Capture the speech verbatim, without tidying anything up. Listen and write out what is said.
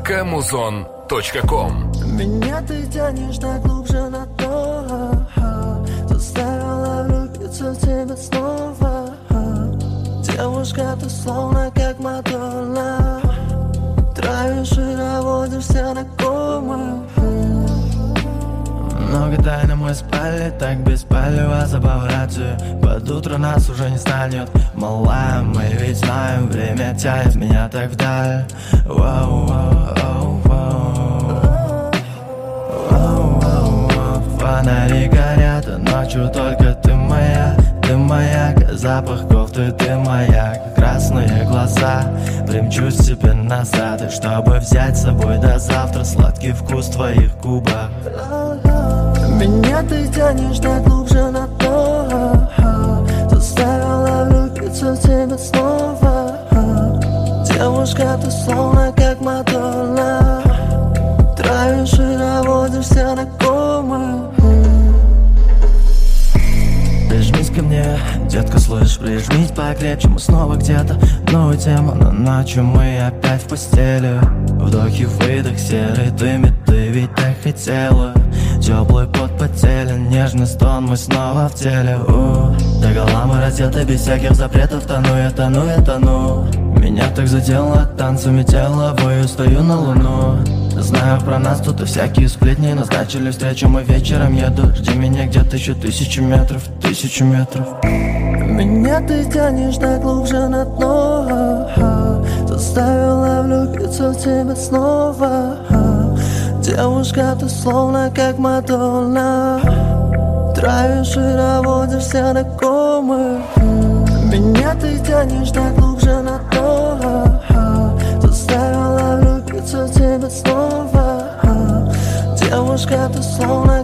собака музон точка ком. Меня ты тянешь так глубже на дно, заставила влюбиться в тебя снова. Девушка, ты словно как Мадонна, травишь и наводишься на комы. Много тайн мы спали, так беспалево забав рацию. Под утро нас уже не станет, малая, мы ведь знаем, время тянет меня так вдаль. Воу, воу, воу, воу, воу. Фонари горят, а ночью только ты моя, ты маяк, запах кофты, ты маяк. Красные глаза, примчусь тебе назад, и чтобы взять с собой до завтра сладкий вкус твоих губах. Меня ты тянешь так глубже на дно, заставила влюбиться в тебя снова. Девушка, ты словно как Мадонна, травишь и наводишься на комы. Прижмись ко мне, детка, слышь, прижмись покрепче. Мы снова где-то, новая тема, но ночью мы опять в постели. Вдох и выдох серый дым, и ты ведь так хотела. Теплый пот по телу, нежный стон, мы снова в теле. У, догола мы раздеты, без всяких запретов. Тону я, тону я, тону. Меня так задело танцами тела, бою стою на луну. Знаю про нас тут и всякие сплетни. Назначили встречу, мы вечером еду. Жди меня где-то еще тысячу метров, тысячу метров. Меня ты тянешь так глубже на дно, заставила влюбиться в тебя снова. Девушка, ты словно как Мадонна, травишь и наводишься на комы. Меня ты тянешь так глубже на дно, заставила влюбиться в тебя снова. Девушка, ты словно